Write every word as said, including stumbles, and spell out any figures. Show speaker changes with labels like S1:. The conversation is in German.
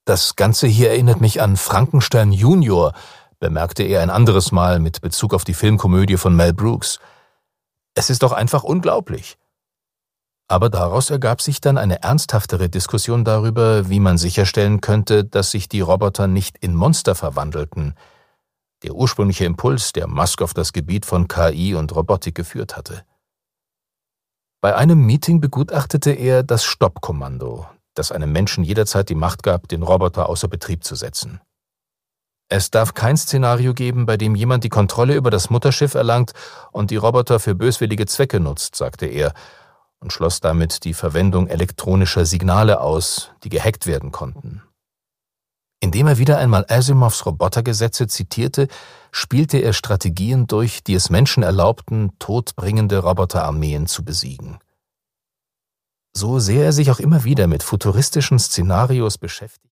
S1: Das Ganze hier erinnert mich an Frankenstein Junior, bemerkte er ein anderes Mal mit Bezug auf die Filmkomödie von Mel Brooks. Es ist doch einfach unglaublich. Aber daraus ergab sich dann eine ernsthaftere Diskussion darüber, wie man sicherstellen könnte, dass sich die Roboter nicht in Monster verwandelten. Der ursprüngliche Impuls, der Musk auf das Gebiet von K I und Robotik geführt hatte. Bei einem Meeting begutachtete er das Stoppkommando, das einem Menschen jederzeit die Macht gab, den Roboter außer Betrieb zu setzen. Es darf kein Szenario geben, bei dem jemand die Kontrolle über das Mutterschiff erlangt und die Roboter für böswillige Zwecke nutzt, sagte er, und schloss damit die Verwendung elektronischer Signale aus, die gehackt werden konnten. Indem er wieder einmal Asimovs Robotergesetze zitierte, spielte er Strategien durch, die es Menschen erlaubten, todbringende Roboterarmeen zu besiegen. So sehr er sich auch immer wieder mit futuristischen Szenarios beschäftigt,